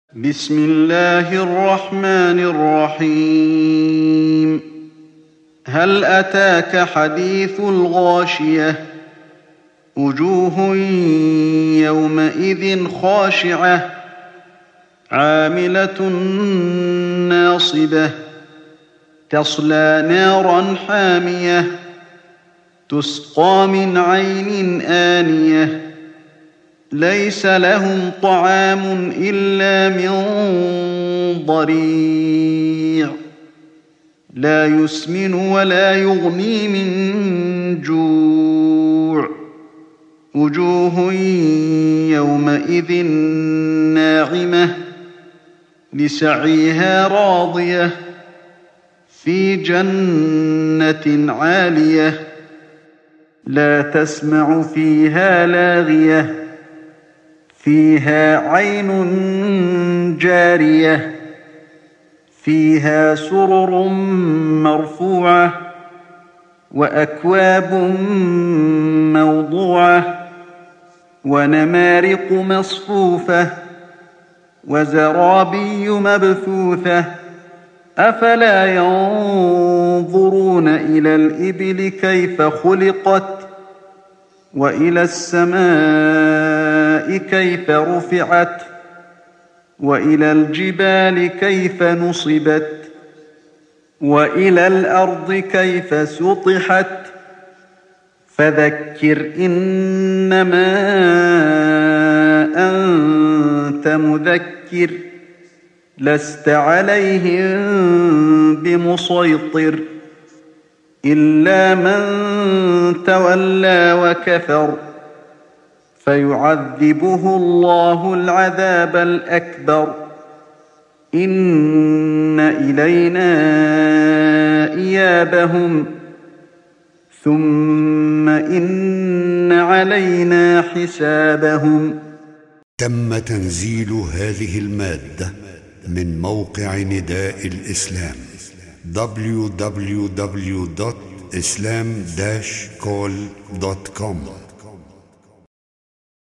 بسم الله الرحمن الرحيم. هل أتاك حديث الغاشية؟ وجوه يومئذ خاشعة عاملة ناصبة تصلى نارا حامية تسقى من عين آنية ليس لهم طعام إلا من ضريع لا يسمن ولا يغني من جوع وجوه يومئذ ناعمة لسعيها راضية في جنة عالية لا تسمع فيها لاغية فيها عين جارية فيها سرر مرفوعة وأكواب موضوعة ونمارق مصفوفة وزرابي مبثوثة أفلا ينظرون إلى الإبل كيف خلقت وإلى السماء كيف رفعت وإلى الجبال كيف نصبت وإلى الأرض كيف سطحت فذكر إنما أنت مذكر لست عليهم بمسيطر إلا من تولى وكفر فيعذبه الله العذاب الأكبر إن إلينا إيابهم ثم إن علينا حسابهم. تم تنزيل هذه المادة من موقع نداء الإسلام www.islam-call.com